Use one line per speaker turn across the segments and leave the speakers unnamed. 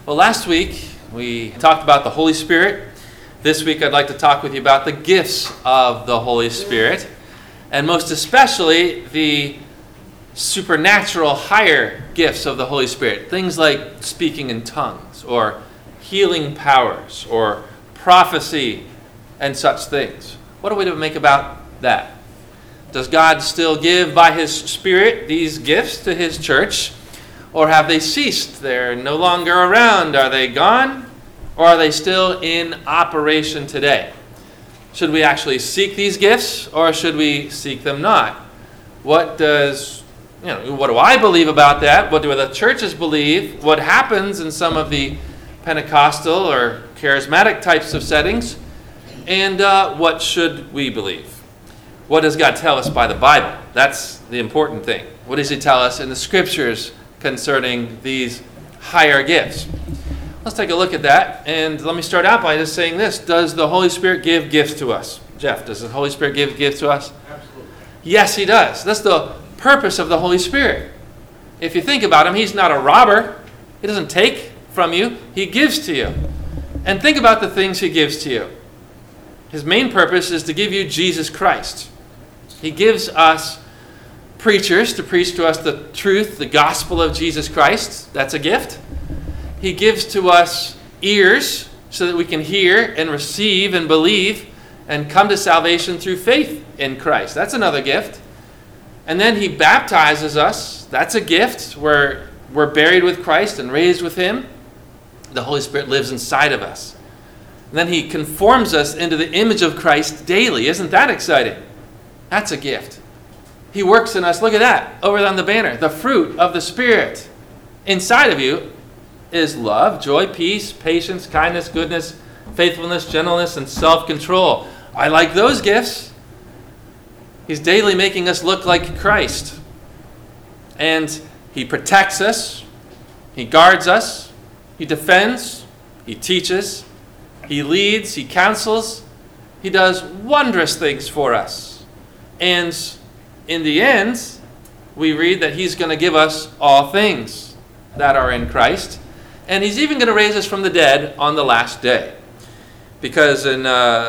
Well, last week we talked about the Holy Spirit. This week I'd like to talk with you about the gifts of the Holy Spirit, and most especially the supernatural higher gifts of the Holy Spirit. Things like speaking in tongues, or healing powers, or prophecy, and such things. What are we to make about that? Does God still give by His Spirit these gifts to His church? Or have they ceased? They're no longer around. Are they gone? Or are they still in operation today? Should we actually seek these gifts, or should we seek them not? What do I believe about that? What do the churches believe? What happens in some of the Pentecostal or charismatic types of settings? And what should we believe? What does God tell us by the Bible? That's the important thing. What does He tell us in the Scriptures concerning these higher gifts? Let's take a look at that, and let me start out by just saying this. Does the Holy Spirit give gifts to us? Jeff, does the Holy Spirit give gifts to us?
Absolutely.
Yes, He does. That's the purpose of the Holy Spirit. If you think about Him, He's not a robber. He doesn't take from you. He gives to you. And think about the things He gives to you. His main purpose is to give you Jesus Christ. He gives us preachers to preach to us the truth, the gospel of Jesus Christ. That's a gift. He gives to us ears so that we can hear and receive and believe and come to salvation through faith in Christ. That's another gift. And then He baptizes us. That's a gift where we're buried with Christ and raised with Him. The Holy Spirit lives inside of us. And then He conforms us into the image of Christ daily. Isn't that exciting? That's a gift. He works in us. Look at that over on the banner. The fruit of the Spirit inside of you is love, joy, peace, patience, kindness, goodness, faithfulness, gentleness, and self-control. I like those gifts. He's daily making us look like Christ. And He protects us. He guards us. He defends. He teaches. He leads. He counsels. He does wondrous things for us. And in the end, we read that He's going to give us all things that are in Christ. And He's even going to raise us from the dead on the last day. Because in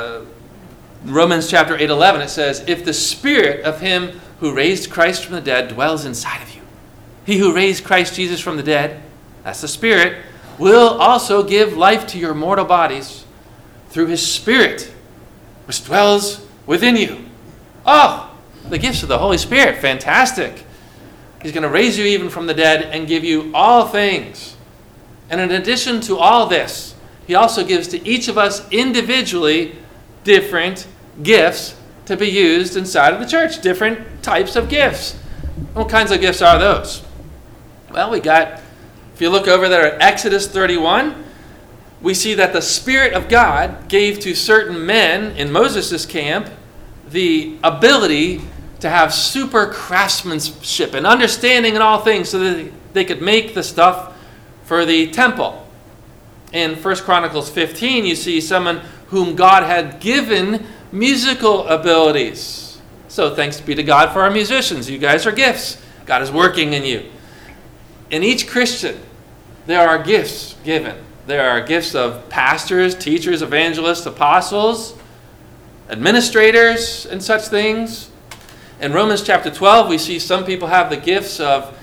Romans chapter 8:11 it says, if the Spirit of Him who raised Christ from the dead dwells inside of you, He who raised Christ Jesus from the dead, that's the Spirit, will also give life to your mortal bodies through His Spirit, which dwells within you. Oh, the gifts of the Holy Spirit, fantastic. He's going to raise you even from the dead and give you all things. And in addition to all this, He also gives to each of us individually different gifts to be used inside of the church, different types of gifts. What kinds of gifts are those? Well, if you look over there at Exodus 31, we see that the Spirit of God gave to certain men in Moses' camp the ability to have super craftsmanship and understanding in all things so that they could make the stuff for the temple. In 1 Chronicles 15, you see someone whom God had given musical abilities. So thanks be to God for our musicians. You guys are gifts. God is working in you. In each Christian, there are gifts given. There are gifts of pastors, teachers, evangelists, apostles, administrators, and such things. In Romans chapter 12, we see some people have the gifts of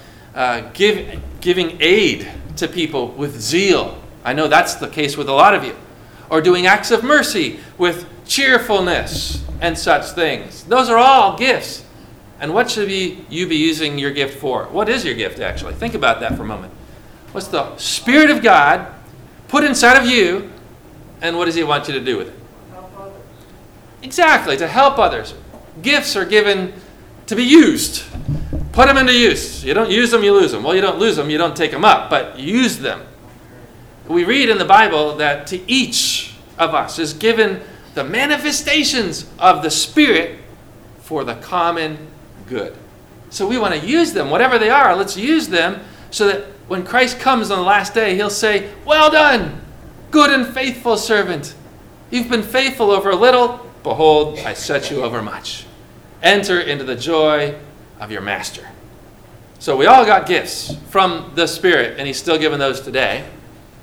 giving aid to people with zeal. I know that's the case with a lot of you. Or doing acts of mercy with cheerfulness and such things. Those are all gifts. And what should you be using your gift for? What is your gift, actually? Think about that for a moment. What's the Spirit of God put inside of you, and what does He want you to do with it?
Help others.
Exactly, to help others. Gifts are given to be used. Put them into use. You don't use them, you lose them. Well, you don't lose them, you don't take them up, but use them. We read in the Bible that to each of us is given the manifestations of the Spirit for the common good. So we want to use them, whatever they are. Let's use them so that when Christ comes on the last day, He'll say, well done, good and faithful servant. You've been faithful over a little. Behold, I set you over much. Enter into the joy of your master. So we all got gifts from the Spirit, and He's still giving those today.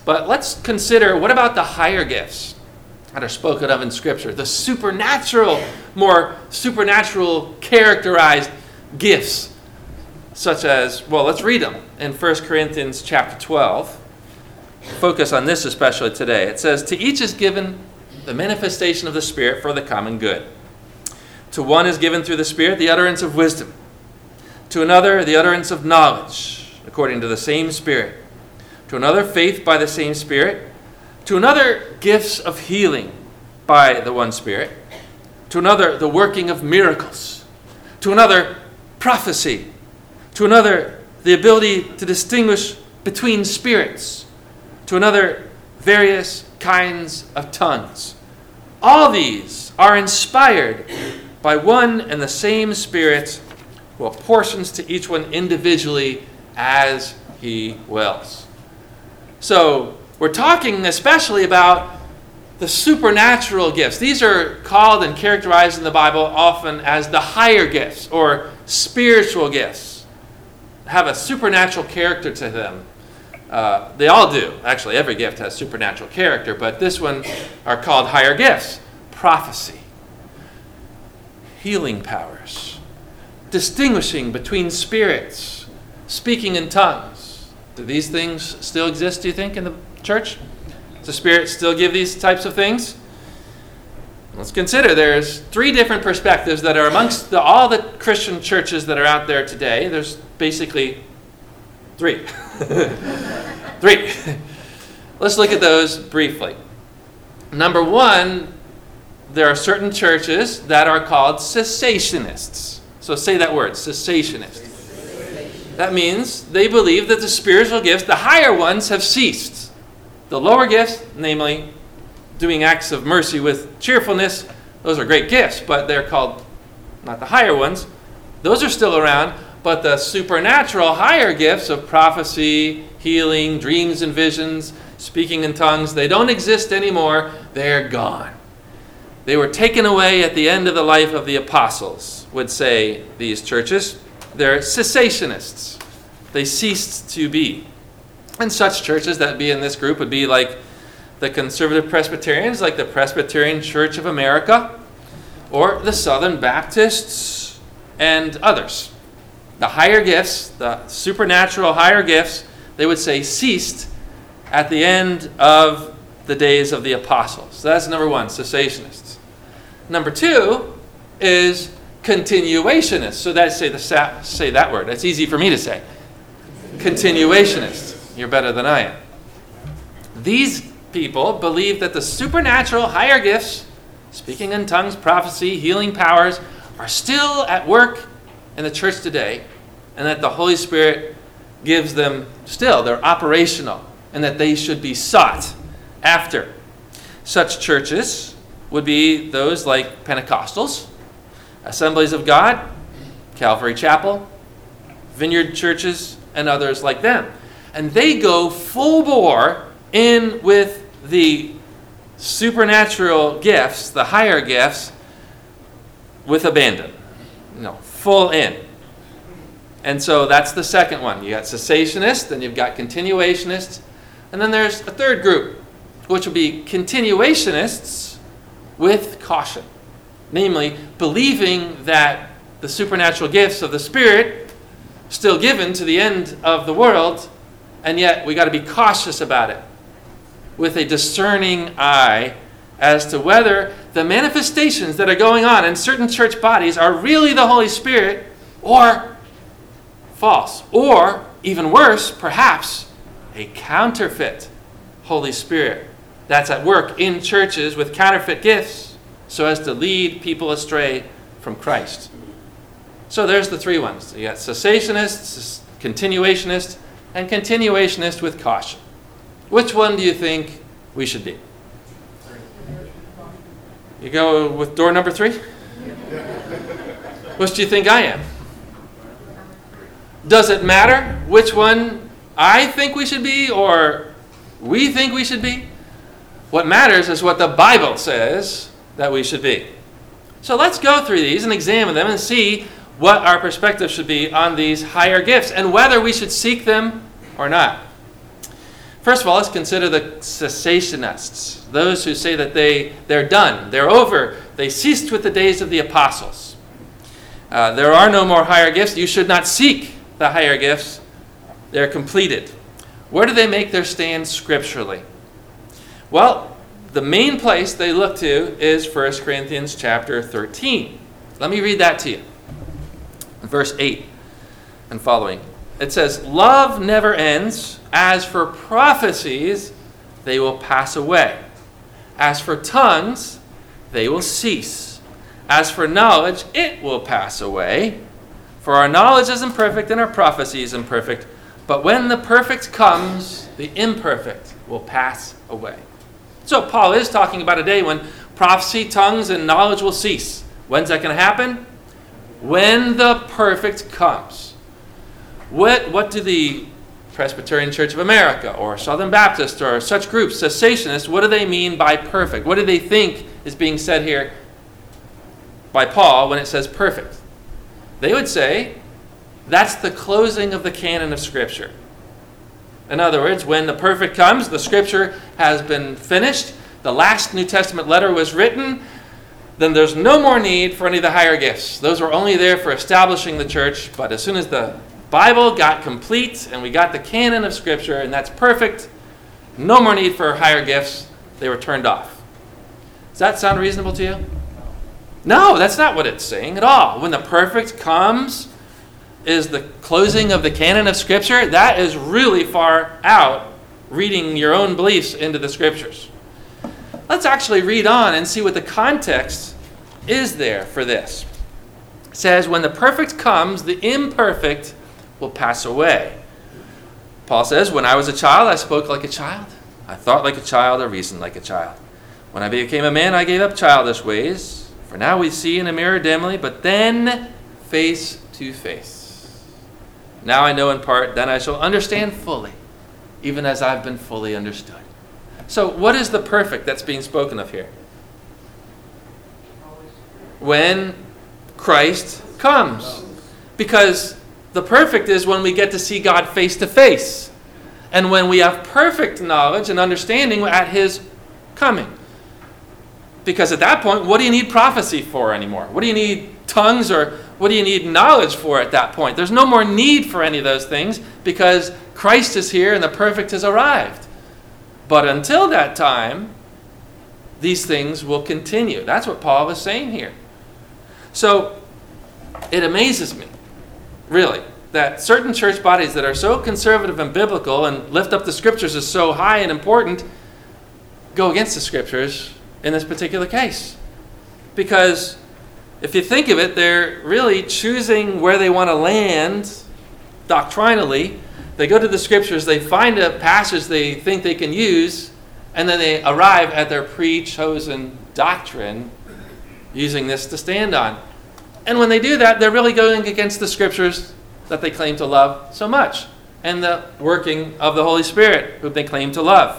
But let's consider, what about the higher gifts that are spoken of in Scripture? The supernatural, more supernatural characterized gifts, such as, well, let's read them in 1 Corinthians chapter 12. Focus on this especially today. It says, "To each is given the manifestation of the Spirit for the common good. To one is given through the Spirit the utterance of wisdom. To another the utterance of knowledge, according to the same Spirit. To another faith by the same Spirit. To another gifts of healing by the one Spirit. To another the working of miracles. To another prophecy. To another the ability to distinguish between spirits. To another various kinds of tongues. All these are inspired by one and the same Spirit, who apportions to each one individually as he wills." So we're talking especially about the supernatural gifts. These are called and characterized in the Bible often as the higher gifts or spiritual gifts. Have a supernatural character to them. They all do. Actually, every gift has supernatural character, but this one are called higher gifts. Prophecy, healing powers, distinguishing between spirits, speaking in tongues. Do these things still exist, do you think, in the church? Does the Spirit still give these types of things? Let's consider there's 3 different perspectives that are amongst all the Christian churches that are out there today. There's basically 3. 3. Let's look at those briefly. Number 1, there are certain churches that are called cessationists. So say that word, cessationist. That means they believe that the spiritual gifts, the higher ones, have ceased. The lower gifts, namely doing acts of mercy with cheerfulness, those are great gifts, but they're called not the higher ones. Those are still around, but the supernatural higher gifts of prophecy, healing, dreams and visions, speaking in tongues, they don't exist anymore. They're gone. They were taken away at the end of the life of the apostles, would say these churches. They're cessationists. They ceased to be. And such churches that be in this group would be like the Conservative Presbyterians, like the Presbyterian Church of America, or the Southern Baptists, and others. The higher gifts, the supernatural higher gifts, they would say ceased at the end of the days of the apostles. So that's number 1, cessationists. Number 2 is continuationists. So that's say that word. That's easy for me to say. Continuationists. You're better than I am. These people believe that the supernatural higher gifts, speaking in tongues, prophecy, healing powers, are still at work in the church today, and that the Holy Spirit gives them still. They're operational, and that they should be sought after. Such churches would be those like Pentecostals, Assemblies of God, Calvary Chapel, Vineyard churches, and others like them. And they go full bore in with the supernatural gifts, the higher gifts, with abandon. Full in. And so that's the second one. You got cessationists, then you've got continuationists, and then there's a third group, which will be continuationists with caution. Namely, believing that the supernatural gifts of the Spirit still given to the end of the world, and yet we got to be cautious about it with a discerning eye as to whether the manifestations that are going on in certain church bodies are really the Holy Spirit or false, or even worse, perhaps a counterfeit Holy Spirit that's at work in churches with counterfeit gifts so as to lead people astray from Christ. So there's the 3 ones. You got cessationists, continuationists, and continuationists with caution. Which one do you think we should be? You go with door number 3? Which do you think I am? Does it matter which one I think we should be or we think we should be? What matters is what the Bible says that we should be. So let's go through these and examine them and see what our perspective should be on these higher gifts and whether we should seek them or not. First of all, let's consider the cessationists, those who say that they're done, they're over, they ceased with the days of the apostles. There are no more higher gifts. You should not seek the higher gifts. They're completed. Where do they make their stand scripturally? Well, the main place they look to is 1 Corinthians chapter 13. Let me read that to you. Verse 8 and following. It says, "Love never ends. As for prophecies, they will pass away. As for tongues, they will cease. As for knowledge, it will pass away. For our knowledge is imperfect and our prophecy is imperfect. But when the perfect comes, the imperfect will pass away." So Paul is talking about a day when prophecy, tongues, and knowledge will cease. When's that going to happen? When the perfect comes. What do the Presbyterian Church of America or Southern Baptist or such groups, cessationists, what do they mean by perfect? What do they think is being said here by Paul when it says perfect? They would say that's the closing of the canon of Scripture. In other words, when the perfect comes, the Scripture has been finished, the last New Testament letter was written, then there's no more need for any of the higher gifts. Those were only there for establishing the church, but as soon as the Bible got complete and we got the canon of Scripture, and that's perfect, no more need for higher gifts, they were turned off. Does that sound reasonable to you? No, that's not what it's saying at all. When the perfect comes is the closing of the canon of Scripture. That is really far out, reading your own beliefs into the Scriptures. Let's actually read on and see what the context is there for this. It says, "When the perfect comes, the imperfect will pass away." Paul says, "When I was a child, I spoke like a child. I thought like a child, I reasoned like a child. When I became a man, I gave up childish ways. For now we see in a mirror dimly, but then face to face. Now I know in part, then I shall understand fully, even as I've been fully understood." So what is the perfect that's being spoken of here? When Christ comes. Because the perfect is when we get to see God face to face. And when we have perfect knowledge and understanding at His coming. Because at that point, what do you need prophecy for anymore? What do you need tongues or what do you need knowledge for at that point? There's no more need for any of those things because Christ is here and the perfect has arrived. But until that time, these things will continue. That's what Paul was saying here. So it amazes me, really, that certain church bodies that are so conservative and biblical and lift up the Scriptures as so high and important go against the Scriptures in this particular case. Because if you think of it, they're really choosing where they want to land doctrinally. They go to the Scriptures, they find a passage they think they can use, and then they arrive at their pre-chosen doctrine using this to stand on. And when they do that, they're really going against the Scriptures that they claim to love so much, and the working of the Holy Spirit, who they claim to love.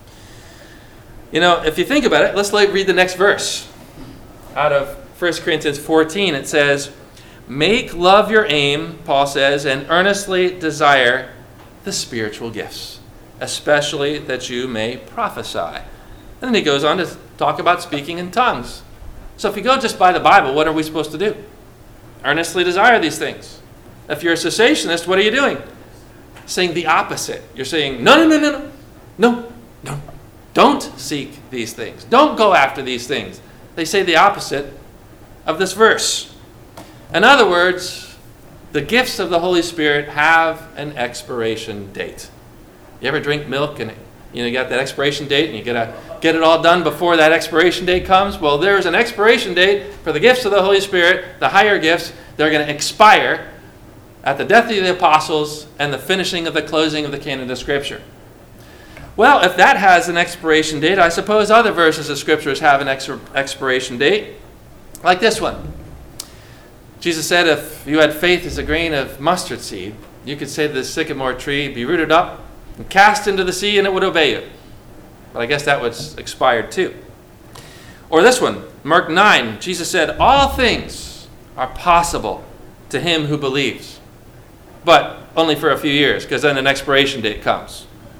You know, if you think about it, let's read the next verse. Out of 1 Corinthians 14, it says, "Make love your aim," Paul says, "and earnestly desire the spiritual gifts, especially that you may prophesy." And then he goes on to talk about speaking in tongues. So if you go just by the Bible, what are we supposed to do? Earnestly desire these things. If you're a cessationist, what are you doing? Saying the opposite. You're saying, no. Don't seek these things. Don't go after these things. They say the opposite of this verse. In other words, the gifts of the Holy Spirit have an expiration date. You ever drink milk and you got that expiration date and you gotta get it all done before that expiration date comes? Well, there's an expiration date for the gifts of the Holy Spirit, the higher gifts. They're going to expire at the death of the apostles and the finishing of the closing of the canon of Scripture. Well, if that has an expiration date, I suppose other verses of Scriptures have an expiration date, like this one. Jesus said, if you had faith as a grain of mustard seed, you could say to this sycamore tree, be rooted up and cast into the sea, and it would obey you. But I guess that was expired too. Or this one, Mark 9, Jesus said, all things are possible to him who believes. But only for a few years, because then an expiration date comes.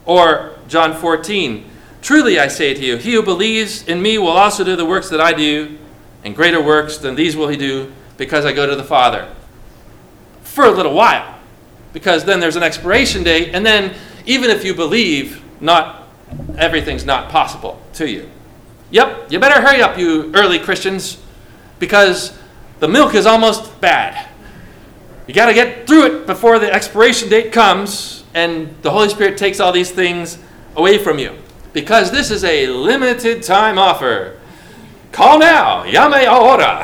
Or John 14, truly I say to you, he who believes in me will also do the works that I do, and greater works than these will he do, because I go to the Father. For a little while, because then there's an expiration date, and then even if you believe, not everything's not possible to you. Yep, you better hurry up, you early Christians, because the milk is almost bad. You got to get through it before the expiration date comes, and the Holy Spirit takes all these things away from you. Because this is a limited time offer. Call now, llame ahora.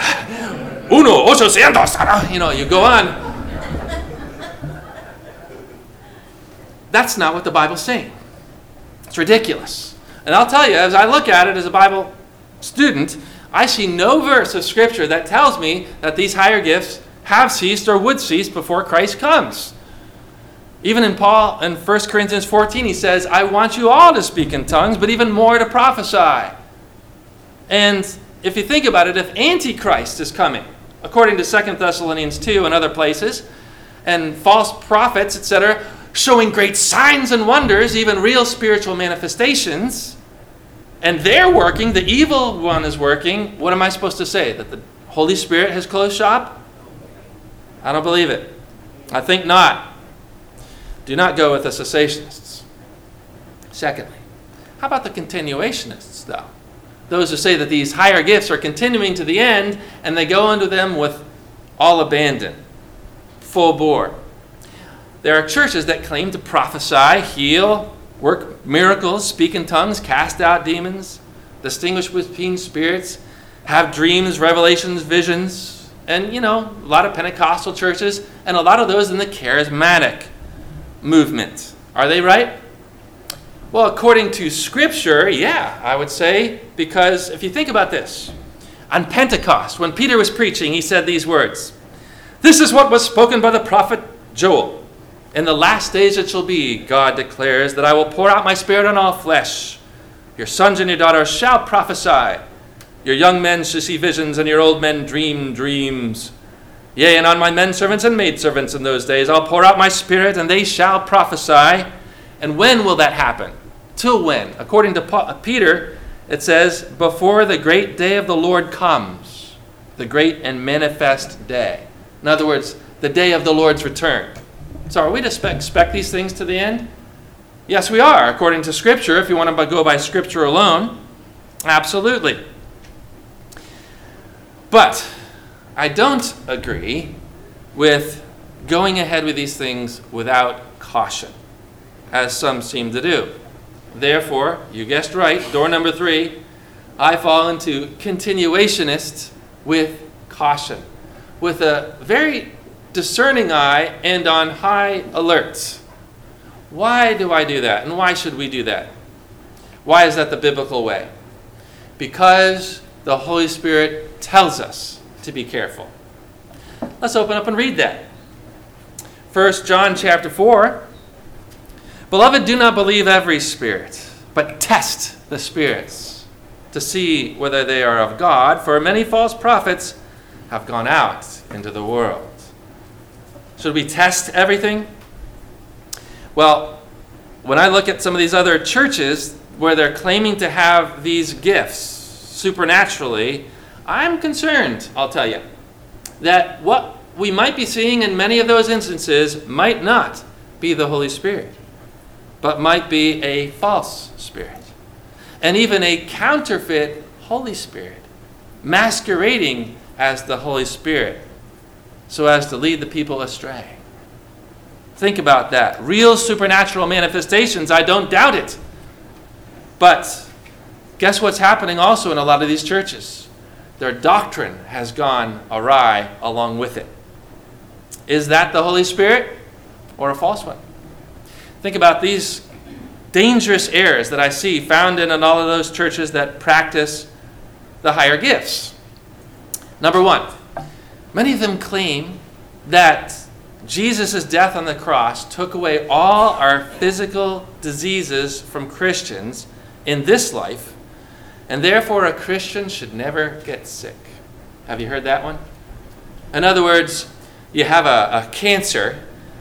1-800. You go on. That's not what the Bible's saying. It's ridiculous. And I'll tell you, as I look at it as a Bible student, I see no verse of Scripture that tells me that these higher gifts have ceased or would cease before Christ comes. Even in 1 Corinthians 14, he says, I want you all to speak in tongues, but even more to prophesy. And if you think about it, if Antichrist is coming, according to 2 Thessalonians 2 and other places, and false prophets, etc., showing great signs and wonders, even real spiritual manifestations, and they're working, the evil one is working, what am I supposed to say? That the Holy Spirit has closed shop? I don't believe it. I think not. Do not go with the cessationists. Secondly, how about the continuationists, though? Those who say that these higher gifts are continuing to the end, and they go into them with all abandon, full bore. There are churches that claim to prophesy, heal, work miracles, speak in tongues, cast out demons, distinguish between spirits, have dreams, revelations, visions, and, a lot of Pentecostal churches, and a lot of those in the charismatic movement. Are they right? Well, according to Scripture, yeah, I would say, because if you think about this, on Pentecost, when Peter was preaching, he said these words, "This is what was spoken by the prophet Joel. In the last days it shall be, God declares, that I will pour out my Spirit on all flesh. Your sons and your daughters shall prophesy. Your young men shall see visions, and your old men dream dreams. Yea, and on my men servants and maidservants in those days I'll pour out my Spirit, and they shall prophesy." And when will that happen? Till when? According to Peter, it says, before the great day of the Lord comes, the great and manifest day. In other words, the day of the Lord's return. So are we to expect these things to the end? Yes, we are, according to Scripture, if you want to go by Scripture alone. Absolutely. But I don't agree with going ahead with these things without caution, as some seem to do. Therefore, you guessed right, door number 3, I fall into continuationists with caution, with a very discerning eye and on high alert. Why do I do that? And why should we do that? Why is that the biblical way? Because the Holy Spirit tells us to be careful. Let's open up and read that. 1 John chapter 4. Beloved, do not believe every spirit, but test the spirits to see whether they are of God, for many false prophets have gone out into the world. Should we test everything? Well, when I look at some of these other churches where they're claiming to have these gifts supernaturally, I'm concerned, I'll tell you, that what we might be seeing in many of those instances might not be the Holy Spirit, but might be a false spirit, and even a counterfeit Holy Spirit, masquerading as the Holy Spirit, so as to lead the people astray. Think about that. Real supernatural manifestations, I don't doubt it. But guess what's happening also in a lot of these churches? Their doctrine has gone awry along with it. Is that the Holy Spirit or a false one? Think about these dangerous errors that I see found in all of those churches that practice the higher gifts. Number 1, many of them claim that Jesus' death on the cross took away all our physical diseases from Christians in this life, and therefore a Christian should never get sick. Have you heard that one? In other words, you have a cancer,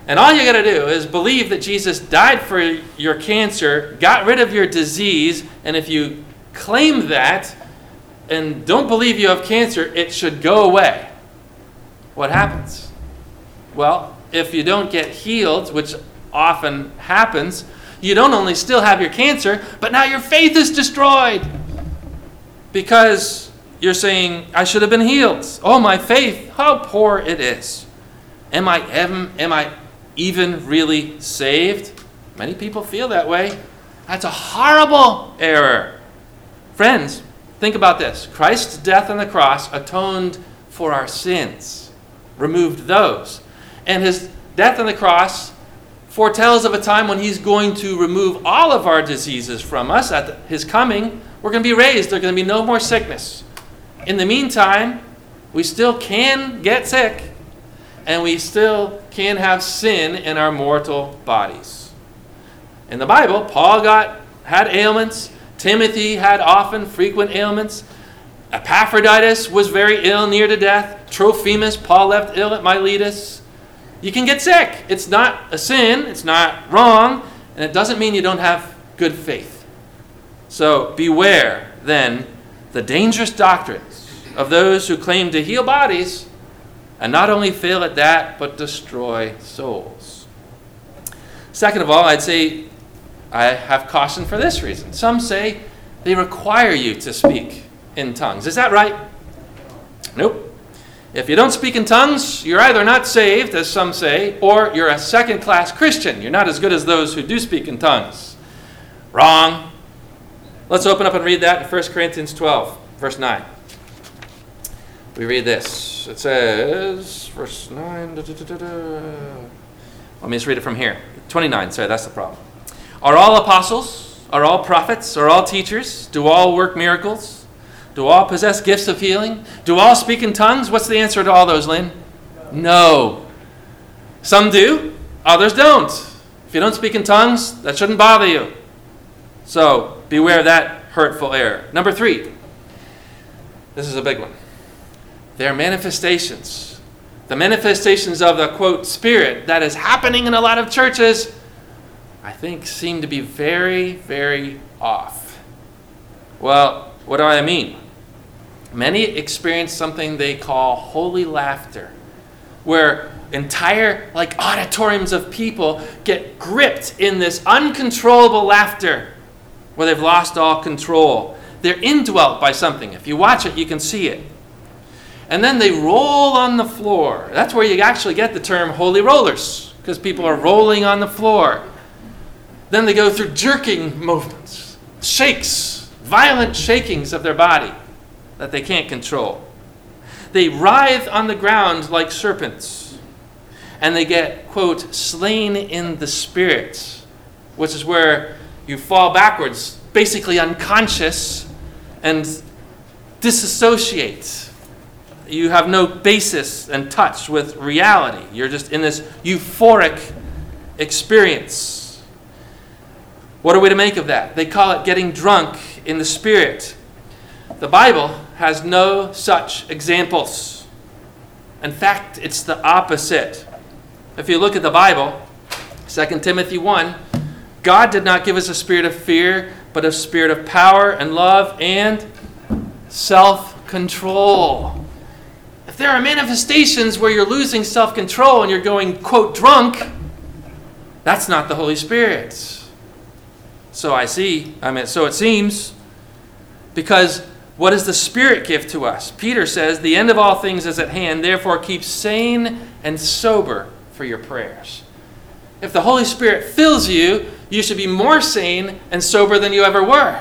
And all you got to do is believe that Jesus died for your cancer, got rid of your disease, and if you claim that and don't believe you have cancer, it should go away. What happens? Well, if you don't get healed, which often happens, you don't only still have your cancer, but now your faith is destroyed. Because you're saying, I should have been healed. Oh, my faith, how poor it is. Am I even really saved? Many people feel that way. That's a horrible error. Friends, think about this. Christ's death on the cross atoned for our sins, removed those. And his death on the cross foretells of a time when he's going to remove all of our diseases from us. At his coming, we're going to be raised. There's going to be no more sickness. In the meantime, we still can get sick, and we still can have sin in our mortal bodies. In the Bible, Paul had ailments. Timothy had often frequent ailments. Epaphroditus was very ill, near to death. Trophimus, Paul left ill at Miletus. You can get sick. It's not a sin. It's not wrong. And it doesn't mean you don't have good faith. So beware, then, the dangerous doctrines of those who claim to heal bodies and not only fail at that, but destroy souls. Second of all, I'd say I have caution for this reason. Some say they require you to speak in tongues. Is that right? Nope. If you don't speak in tongues, you're either not saved, as some say, or you're a second-class Christian. You're not as good as those who do speak in tongues. Wrong. Let's open up and read that in 1 Corinthians 12, verse 9. We read this. It says, verse 9. Let me just read it from here. 29, sorry, that's the problem. Are all apostles? Are all prophets? Are all teachers? Do all work miracles? Do all possess gifts of healing? Do all speak in tongues? What's the answer to all those, Lynn? No. Some do, others don't. If you don't speak in tongues, that shouldn't bother you. So beware of that hurtful error. Number 3. This is a big one. There are manifestations. The manifestations of the, quote, Spirit that is happening in a lot of churches, I think, seem to be very, very off. Well, what do I mean? Many experience something they call holy laughter, where entire auditoriums of people get gripped in this uncontrollable laughter, where they've lost all control. They're indwelt by something. If you watch it, you can see it. And then they roll on the floor. That's where you actually get the term holy rollers, because people are rolling on the floor. Then they go through jerking movements, shakes, violent shakings of their body that they can't control. They writhe on the ground like serpents. And they get, quote, slain in the spirit, which is where you fall backwards, basically unconscious, and disassociate. You have no basis and touch with reality. You're just in this euphoric experience. What are we to make of that? They call it getting drunk in the Spirit. The Bible has no such examples. In fact, it's the opposite. If you look at the Bible, 2 Timothy 1, God did not give us a spirit of fear, but a spirit of power and love and self-control. If there are manifestations where you're losing self-control and you're going, quote, drunk, that's not the Holy Spirit. So it seems, because what does the Spirit give to us? Peter says, the end of all things is at hand, therefore keep sane and sober for your prayers. If the Holy Spirit fills you, you should be more sane and sober than you ever were.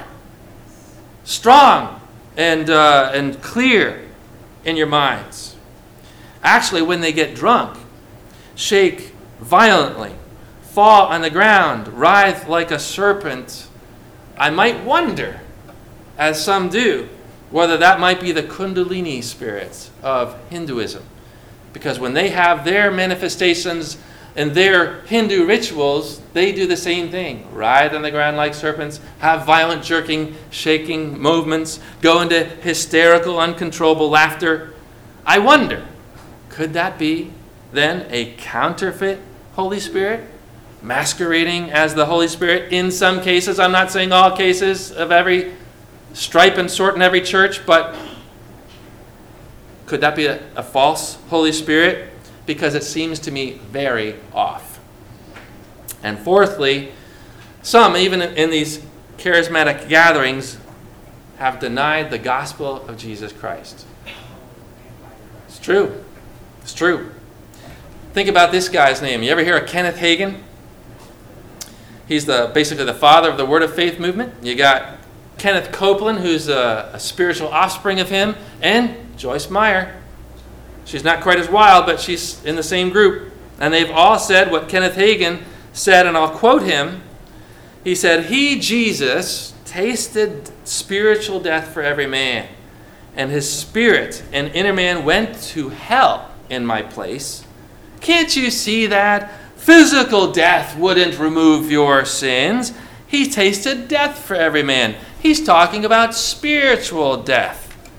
Strong and clear in your minds. Actually, when they get drunk, shake violently, fall on the ground, writhe like a serpent, I might wonder, as some do, whether that might be the Kundalini spirits of Hinduism. Because when they have their manifestations and their Hindu rituals, they do the same thing. Writhe on the ground like serpents, have violent jerking, shaking movements, go into hysterical, uncontrollable laughter. I wonder, could that be then a counterfeit Holy Spirit, masquerading as the Holy Spirit in some cases. I'm not saying all cases of every stripe and sort in every church, but could that be a false Holy Spirit? Because it seems to me very off. And fourthly, some, even in these charismatic gatherings, have denied the gospel of Jesus Christ. It's true. It's true. Think about this guy's name. You ever hear of Kenneth Hagin? He's basically the father of the Word of Faith movement. You got Kenneth Copeland, who's a spiritual offspring of him, and Joyce Meyer. She's not quite as wild, but she's in the same group. And they've all said what Kenneth Hagin said, and I'll quote him. He said, "He, Jesus, tasted spiritual death for every man, and his spirit and inner man went to hell in my place. Can't you see that? Physical death wouldn't remove your sins. He tasted death for every man." He's talking about spiritual death.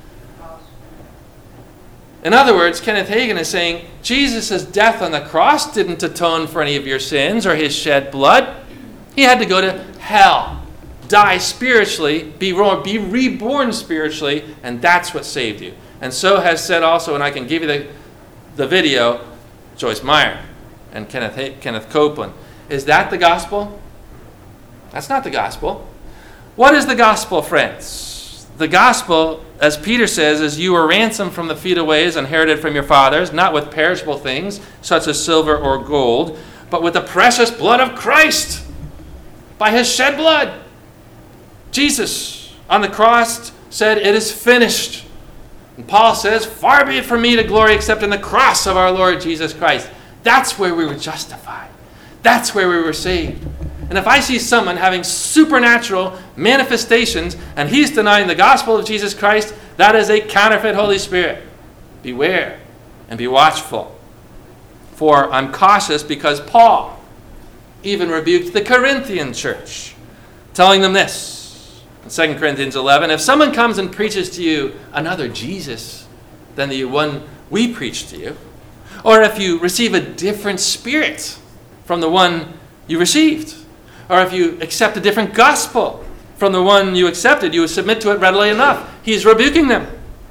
In other words, Kenneth Hagin is saying Jesus' death on the cross didn't atone for any of your sins or his shed blood. He had to go to hell, die spiritually, be reborn spiritually, and that's what saved you. And so has said also, and I can give you the video, Joyce Meyer and Kenneth Copeland. Is that the gospel? That's not the gospel. What is the gospel, friends? The gospel, as Peter says, is you were ransomed from the feudal ways inherited from your fathers, not with perishable things, such as silver or gold, but with the precious blood of Christ, by his shed blood. Jesus on the cross said, "It is finished." And Paul says, "Far be it from me to glory except in the cross of our Lord Jesus Christ." That's where we were justified. That's where we were saved. And if I see someone having supernatural manifestations and he's denying the gospel of Jesus Christ, that is a counterfeit Holy Spirit. Beware and be watchful. For I'm cautious because Paul even rebuked the Corinthian church, telling them this in 2 Corinthians 11, "If someone comes and preaches to you another Jesus than the one we preach to you, or if you receive a different spirit from the one you received, or if you accept a different gospel from the one you accepted, you will submit to it readily enough." He's rebuking them.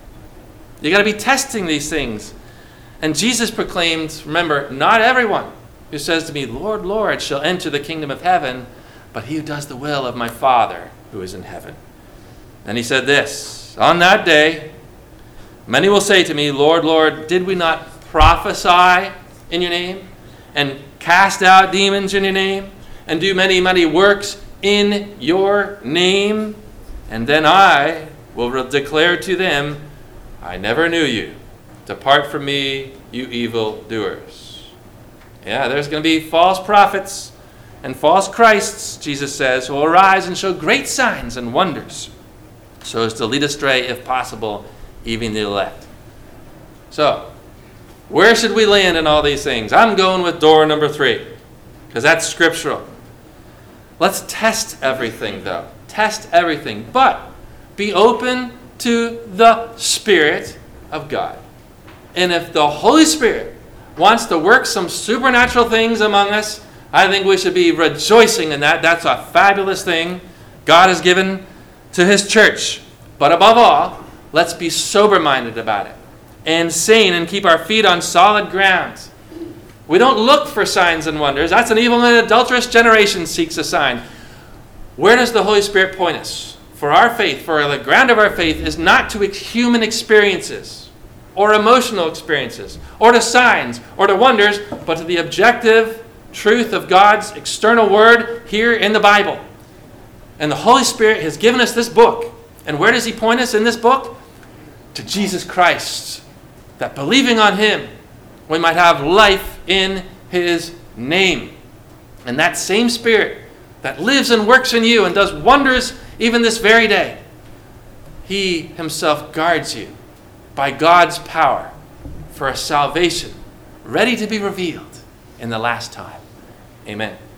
You got to be testing these things. And Jesus proclaimed, remember, not everyone who says to me, "Lord, Lord," shall enter the kingdom of heaven, but he who does the will of my Father who is in heaven. And he said this, "On that day, many will say to me, 'Lord, Lord, did we not prophesy in your name, and cast out demons in your name, and do many, many works in your name?' And then I will declare to them, 'I never knew you. Depart from me, you evil doers.'" Yeah, there's going to be false prophets and false Christs, Jesus says, who will arise and show great signs and wonders, so as to lead astray, if possible, even the elect. So, where should we land in all these things? I'm going with door number 3, because that's scriptural. Let's test everything, though. Test everything. But be open to the Spirit of God. And if the Holy Spirit wants to work some supernatural things among us, I think we should be rejoicing in that. That's a fabulous thing God has given to his church. But above all, let's be sober-minded about it and sane and keep our feet on solid ground. We don't look for signs and wonders. That's an evil and adulterous generation seeks a sign. Where does the Holy Spirit point us? For our faith, for the ground of our faith, is not to human experiences or emotional experiences or to signs or to wonders, but to the objective truth of God's external word here in the Bible. And the Holy Spirit has given us this book. And where does he point us in this book? To Jesus Christ. That believing on him, we might have life in his name. And that same Spirit that lives and works in you and does wonders even this very day, he himself guards you by God's power for a salvation ready to be revealed in the last time. Amen.